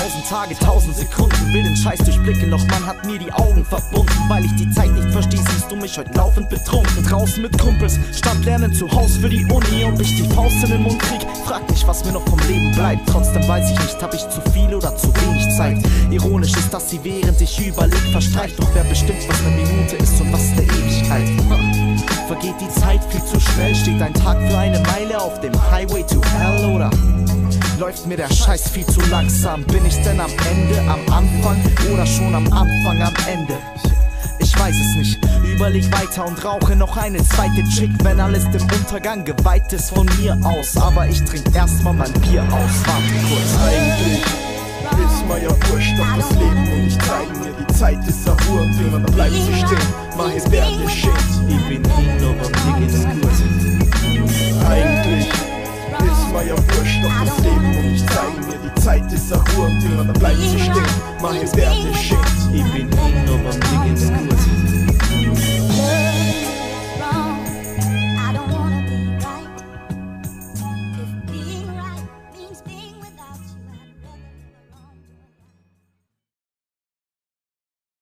1000 Tage, 1000 Sekunden, will den Scheiß durchblicken, doch man hat mir die Augen verbunden. Weil ich die Zeit nicht verstieß, siehst du mich heute laufend betrunken. Draußen mit Kumpels, statt lernen zu Haus für die Uni und ich die Faust in den Mund krieg. Frag mich, was mir noch vom Leben bleibt, trotzdem weiß ich nicht, hab ich zu viel oder zu wenig Zeit. Ironisch ist, dass sie während ich überleg verstreicht, doch wer bestimmt, was eine Minute ist und was eine Ewigkeit. Vergeht die Zeit viel zu schnell, steht ein Tag für eine Meile auf dem Highway to Hell oder läuft mir der Scheiß viel zu langsam? Bin ich denn am Ende, am Anfang oder schon am Anfang, am Ende? Ich weiß es nicht, überleg weiter und rauche noch eine zweite Chick, wenn alles dem Untergang geweiht ist von mir aus. Aber ich trink erstmal mein Bier aus, warte kurz. Eigentlich ist mir ja wurscht, doch das Leben und ich zeigen mir, die Zeit ist ein Hurenfinger, dann bleibt sie stehen, mach es wer dir schenkt. Ich bin hin, aber mir geht's gut. Eigentlich ist mir ja wurscht, doch das Leben und ich zeigen mir, die Zeit ist ein Hurenfinger, dann bleibt sie stehen, mach es wer dir schenkt.